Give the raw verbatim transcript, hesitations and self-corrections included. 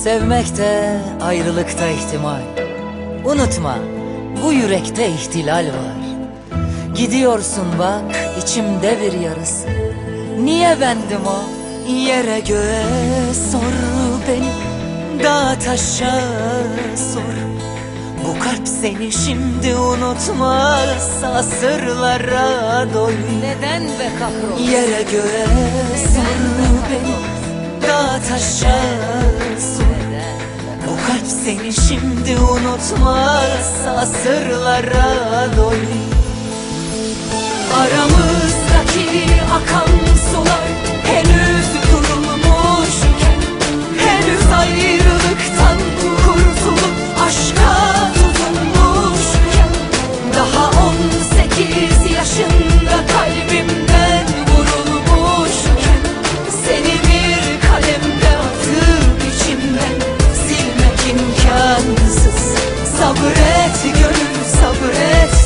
Sevmekte, ayrılıkta ihtimal. Unutma, bu yürekte ihtilal var. Gidiyorsun bak, içimde bir yarısı. Niye bendim o? Yere göğe sor beni, dağa taşa sor. Bu kalp seni şimdi unutmazsa asırlara doy. Neden be kahrol? Yere göğe sor beni, dağa taşa sor. Bu kalp seni şimdi unutmazsa asırlara doy. Aramızdaki akan sular henüz durulmuşken, henüz ayrılıktan kurtulup aşka tutunmuşken, daha on sekiz yaşında kalbimden vurulmuşken, seni bir kalemde atıp içimden silmek imkansız. Sabret gönül, sabret.